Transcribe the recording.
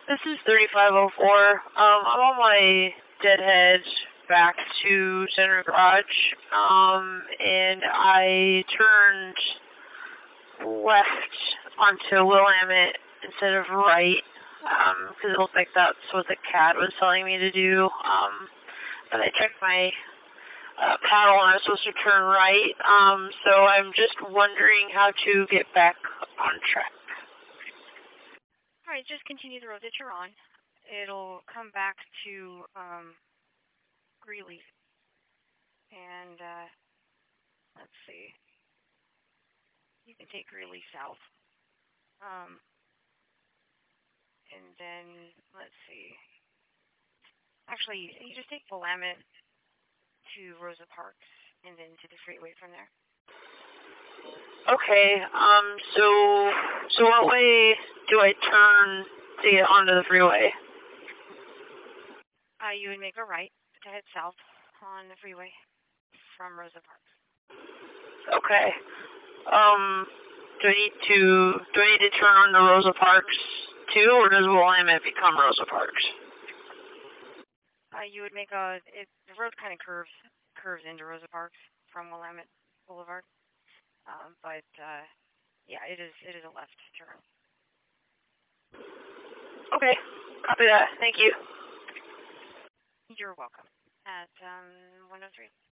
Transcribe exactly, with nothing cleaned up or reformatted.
This is thirty-five oh four. Um, I'm on my deadhead back to Center Garage, um, and I turned left onto Willamette instead of right, um, because it looked like that's what the cat was telling me to do. Um, but I checked my uh, paddle and I was supposed to turn right, um, so I'm just wondering how to get back on track. Alright, just continue the road that you're on. It'll come back to, um, Greeley. And, uh, let's see. You can take Greeley south. Um, and then, let's see. Actually, you just take Willamette to Rosa Parks and then to the freeway from there. Okay, um, so, so what way do I turn to get onto the freeway? Uh, you would make a right to head south on the freeway from Rosa Parks. Okay. Um, do I need to, do I need to turn on to Rosa Parks too, or does Willamette become Rosa Parks? Uh, you would make a, it, the road kind of curves, curves into Rosa Parks from Willamette Boulevard. Um, but, uh, yeah, it is, it is a left turn. Okay, copy that. Thank you. You're welcome. At, um, one oh three.